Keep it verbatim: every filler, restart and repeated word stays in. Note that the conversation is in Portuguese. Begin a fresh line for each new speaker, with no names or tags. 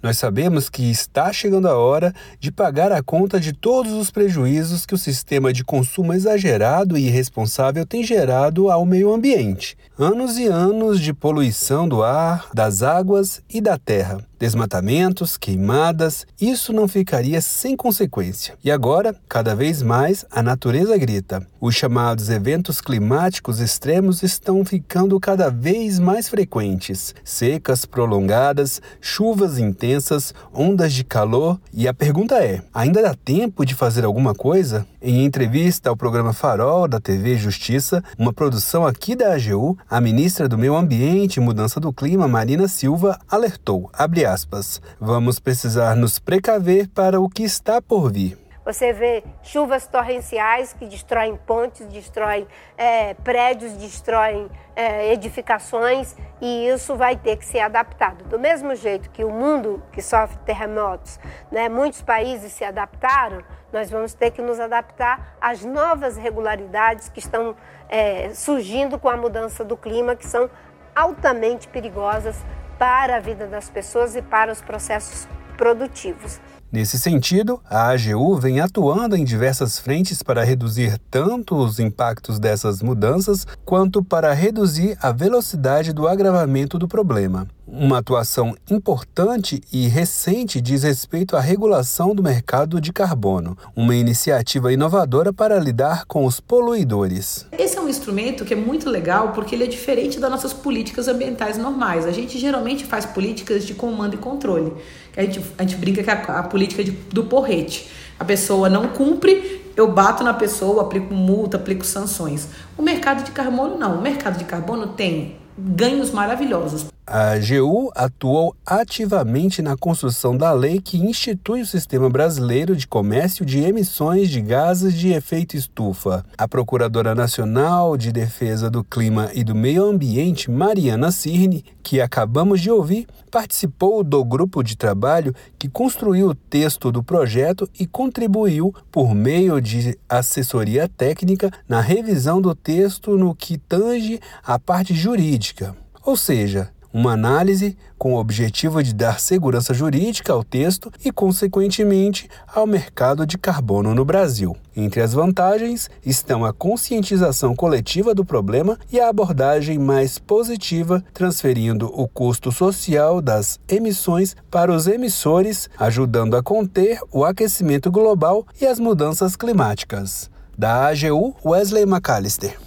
Nós sabemos que está chegando a hora de pagar a conta de todos os prejuízos que o sistema de consumo exagerado e irresponsável tem gerado ao meio ambiente. Anos e anos de poluição do ar, das águas e da terra. Desmatamentos, queimadas, isso não ficaria sem consequência. E agora, cada vez mais, a natureza grita. Os chamados eventos climáticos extremos estão ficando cada vez mais frequentes. Secas prolongadas, chuvas intensas, ondas de calor. E a pergunta é, ainda dá tempo de fazer alguma coisa? Em entrevista ao programa Farol da T V Justiça, uma produção aqui da A G U, a ministra do Meio Ambiente e Mudança do Clima, Marina Silva, alertou, abre aspas, vamos precisar nos precaver para o que está por vir.
Você vê chuvas torrenciais que destroem pontes, destroem é, prédios, destroem é, edificações, e isso vai ter que ser adaptado. Do mesmo jeito que o mundo que sofre terremotos, né, muitos países se adaptaram, nós vamos ter que nos adaptar às novas regularidades que estão é, surgindo com a mudança do clima, que são altamente perigosas para a vida das pessoas e para os processos produtivos.
Nesse sentido, a A G U vem atuando em diversas frentes para reduzir tanto os impactos dessas mudanças, quanto para reduzir a velocidade do agravamento do problema. Uma atuação importante e recente diz respeito à regulação do mercado de carbono, uma iniciativa inovadora para lidar com os poluidores.
Esse é um instrumento que é muito legal porque ele é diferente das nossas políticas ambientais normais. A gente geralmente faz políticas de comando e controle. A gente, a gente brinca que é a, a política de, do porrete. A pessoa não cumpre, eu bato na pessoa, aplico multa, aplico sanções. O mercado de carbono não. O mercado de carbono tem ganhos maravilhosos.
A A G U atuou ativamente na construção da lei que institui o Sistema Brasileiro de Comércio de Emissões de Gases de Efeito Estufa. A Procuradora Nacional de Defesa do Clima e do Meio Ambiente, Mariana Cirne, que acabamos de ouvir, participou do grupo de trabalho que construiu o texto do projeto e contribuiu, por meio de assessoria técnica, na revisão do texto no que tange à parte jurídica. Ou seja, uma análise com o objetivo de dar segurança jurídica ao texto e, consequentemente, ao mercado de carbono no Brasil. Entre as vantagens estão a conscientização coletiva do problema e a abordagem mais positiva, transferindo o custo social das emissões para os emissores, ajudando a conter o aquecimento global e as mudanças climáticas. Da A G U, Wesley McAllister.